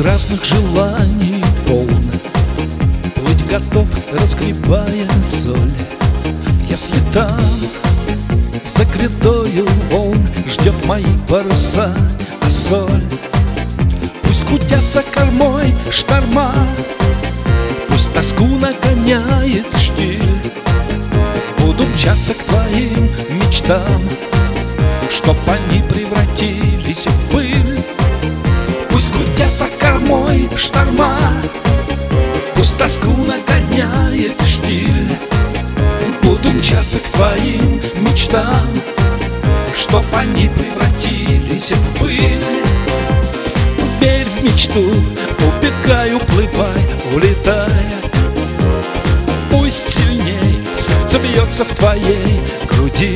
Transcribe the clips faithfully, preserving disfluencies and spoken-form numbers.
разных желаний полно, плыть готов, разгребая соль. Если там за грядою волн ждет мои паруса, а соль, пусть гудят за кормой шторма, пусть тоску нагоняет штиль. Буду мчаться к твоим мечтам, чтоб они превратились в пыль. Пусть гудят за кормой шторма, пусть тоску нагоняет штиль. Буду мчаться к твоим мечтам, чтоб они превратились в пыль. Верь в мечту, убегай, уплывай, улетай. Пусть сильней сердце бьется в твоей груди.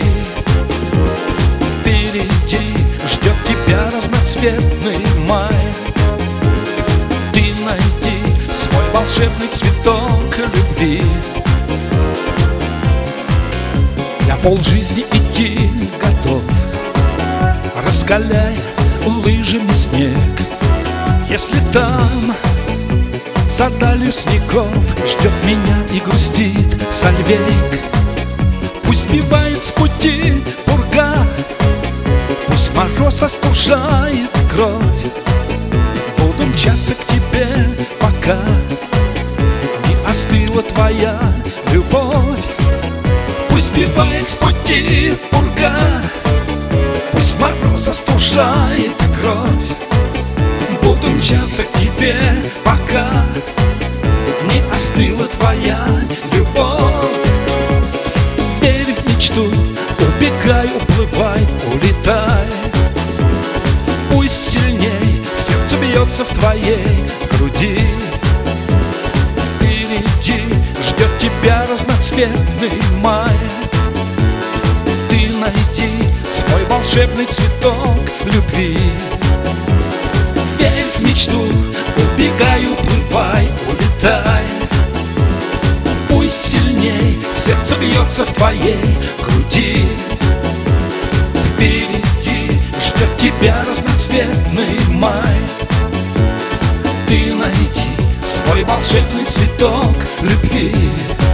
Впереди ждет тебя разноцветный май. Ты найди свой волшебный цветок любви. Я полжизни идти готов, раскаляя лыжами снег. Если там за далью снегов ждет меня и грустит сальвейк, пусть сбивает с пути пурга, пусть мороз остужает кровь. Буду мчаться к тебе, пока не остыла твоя любовь. Пусть сбивает с пути пурга, пусть мороз остужает кровь. Буду мчаться к тебе, пока не остыла твоя любовь. Верь в мечту, убегай, уплывай, улетай. Пусть сильней сердце бьется в твоей груди. Впереди ждет тебя разноцветный май. Ты найди свой волшебный цветок любви. Верь в мечту, убегай, уплывай, улетай. Пусть сильней сердце бьется в твоей груди. Впереди ждет тебя разноцветный май. Ты найди свой волшебный цветок любви.